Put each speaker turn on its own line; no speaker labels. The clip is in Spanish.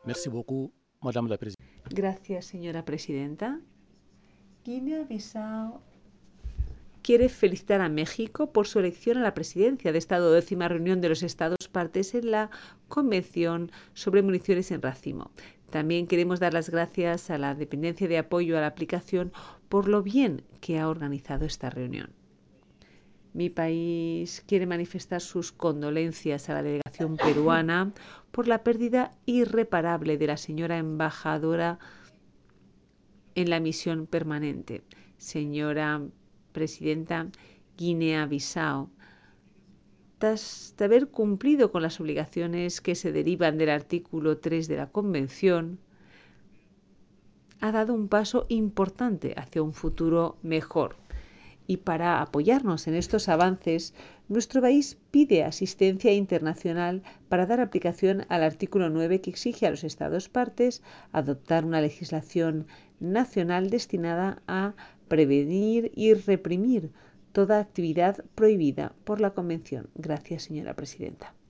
Merci beaucoup, Madame la Présidente.
Gracias, señora presidenta. Guinea-Bissau quiere felicitar a México por su elección a la presidencia de esta 12ª reunión de los Estados partes en la Convención sobre Municiones en Racimo. También queremos dar las gracias a la Dependencia de Apoyo a la Aplicación por lo bien que ha organizado esta reunión. Mi país quiere manifestar sus condolencias a la delegación peruana por la pérdida irreparable de la señora embajadora en la misión permanente. Señora presidenta, Guinea-Bissau, tras haber cumplido con las obligaciones que se derivan del artículo 3 de la Convención, ha dado un paso importante hacia un futuro mejor. Y para apoyarnos en estos avances, nuestro país pide asistencia internacional para dar aplicación al artículo 9 que exige a los Estados partes adoptar una legislación nacional destinada a prevenir y reprimir toda actividad prohibida por la Convención. Gracias, señora presidenta.